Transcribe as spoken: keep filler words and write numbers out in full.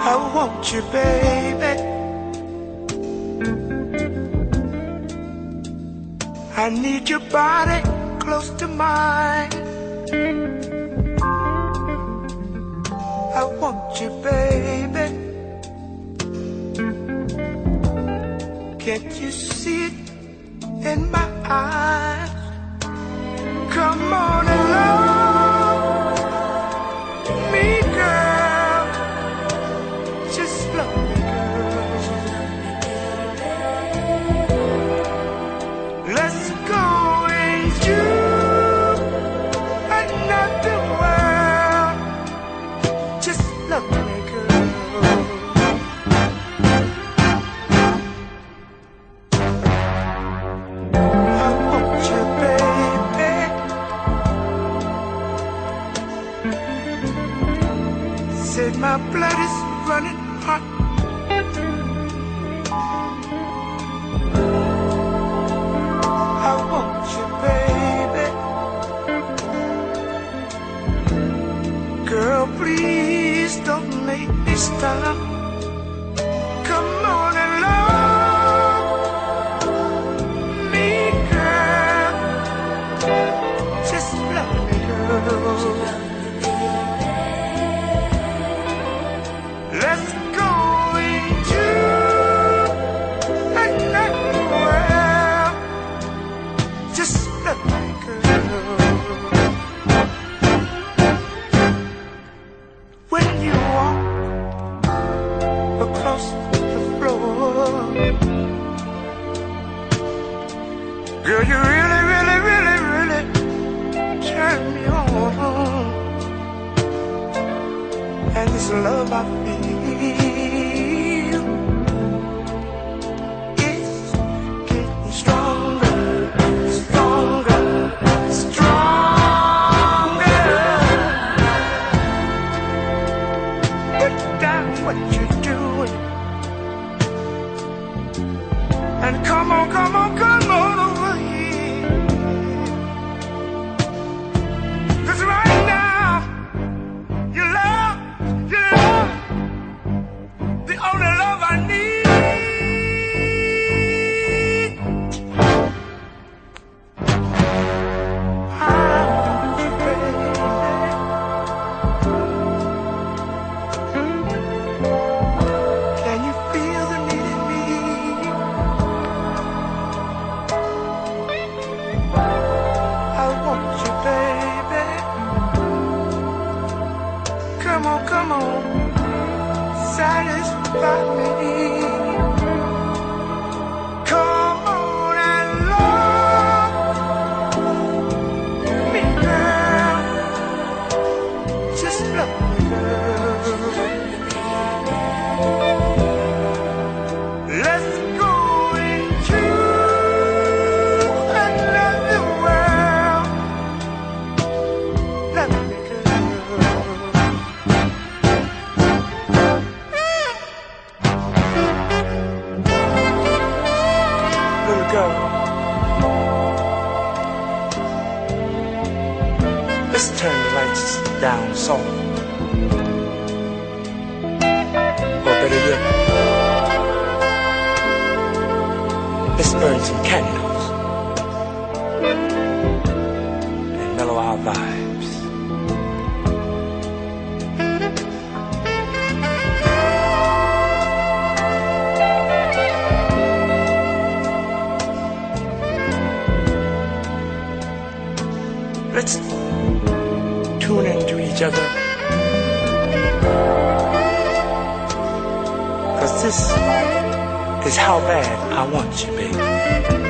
I want you, baby. I need your body close to mine. I want you, baby. Can't you see it in my eyes? Come on and love me, girl. Just love me, girl. Let's go into another world. Just love me, girl. I want you, baby. Said my blood is running hot. I want you, baby. Girl, please don't make me stop. Come on and love me, girl. Just love me, girl. Let's go into another world. Just love me, girl. When you walk across the floor, girl, you really, really, really, really turn me on. And this love I feel is getting stronger, stronger, stronger. Put down what you're doing and come on, come on, come on over here. 'Cause right now you love, you love the only love I need. I want you, baby. Can you feel the need in me? I want you, baby. Come on, come on, satisfy me. Come on and love me, girl. Just love me, girl. Let's go into another world. Love me, girl. Little girl, let's turn the lights down soft. Or better yet, let's burn some candles and mellow our vibes. Let's tune into each other, 'cause this is how bad I want you, baby.